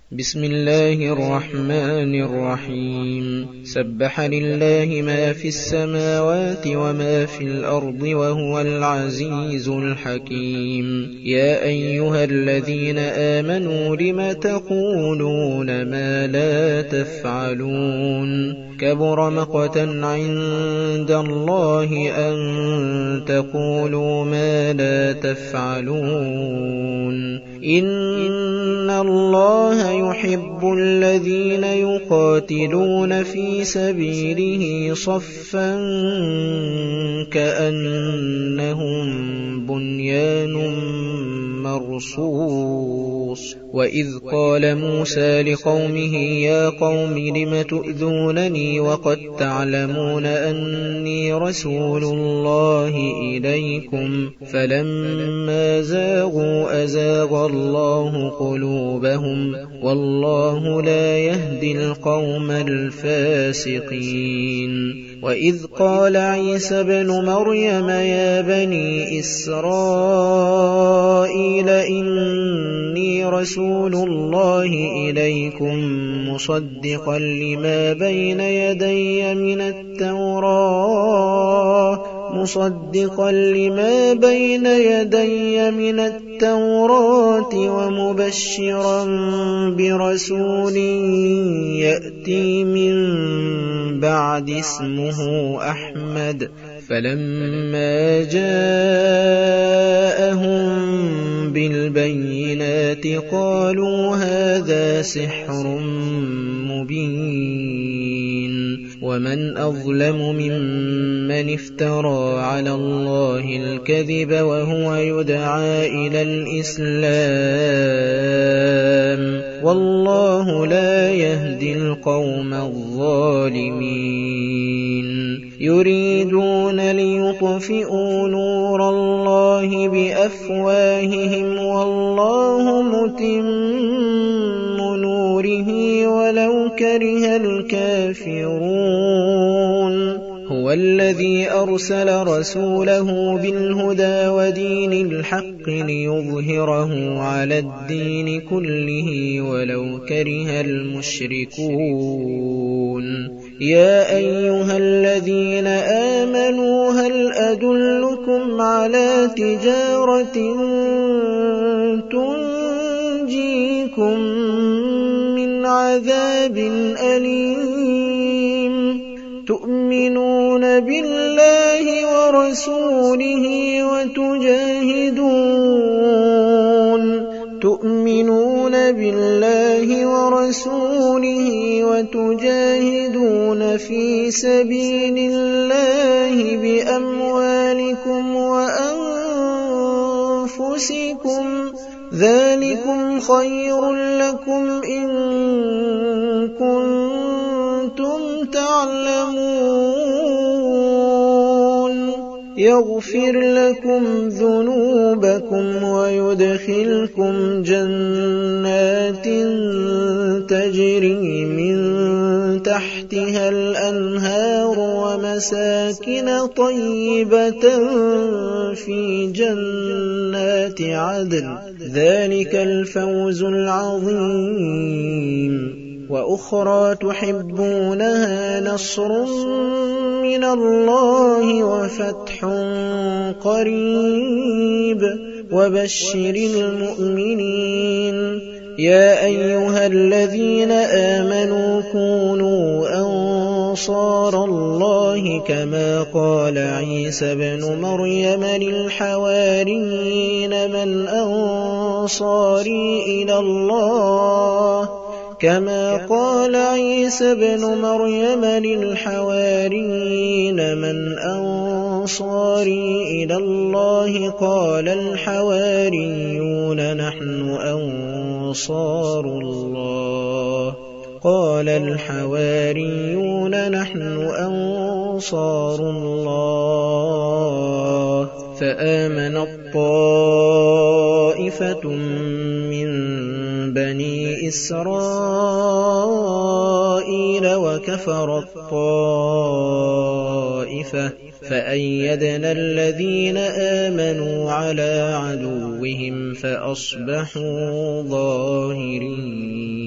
بسم الله الرحمن الرحيم سبح لله ما في السماوات وما في الأرض وهو العزيز الحكيم يا أيها الذين آمنوا لم تقولون ما لا تفعلون كبر مقتا عند الله أن تقولوا ما لا تفعلون إن الله يحب الذين يقاتلون في سبيله صفا كأنهم بنيان مرصوص وإذ قال موسى لقومه يا قوم لم تؤذونني وقد تعلمون أني رسول الله إليكم فلما زاغوا أزاغ الله قلوبهم والله لا يهدي القوم الفاسقين وإذ قال عيسى ابن مريم يا بني إسرائيل إني رسول الله إليكم مصدقا لما بين يدي من التوراة ومبشرا برسول يأتي من بعد اسمه أحمد فلما جاءهم بالبينات قالوا هذا سحر مبين ومن أظلم ممن افترى على الله الكذب وهو يدعى إلى الإسلام والله لا يهدي القوم الظالمين يريدون ليطفئوا نور الله بأفواههم والله متم نوره ولو كره الكافرون هو الذي أرسل رسوله بالهدى ودين الحق ليظهره على الدين كله ولو كره المشركون يا أيها الذين آمنوا هل أدلكم على تجارة تنجيكم من عذاب أليم تؤمنون بالله ورسوله وتجاهدون في سبيل الله بأموالكم وأنفسكم ذلكم خير لكم إن كنتم تعلمون يغفر لكم ذنوبكم ويدخلكم جنات تجري من تحتها الأنهار ومساكن طيبة في جنات عدن ذلك الفوز العظيم وأخرى تحبونها نصر من الله وفتح قريب وبشر المؤمنين يا أيها الذين آمنوا كونوا أنصار الله كما قال عيسى ابن مريم للحواريين من أنصاري إلى الله كما قال عيسى ابن مريم للحواريين من أنصاري إلى الله قال الحواريون نحن أنصار الله فآمنت طائفة من بني إسرائيل وكفرت طائفة فأيدنا الذين آمنوا على عدوهم فأصبحوا ظاهرين.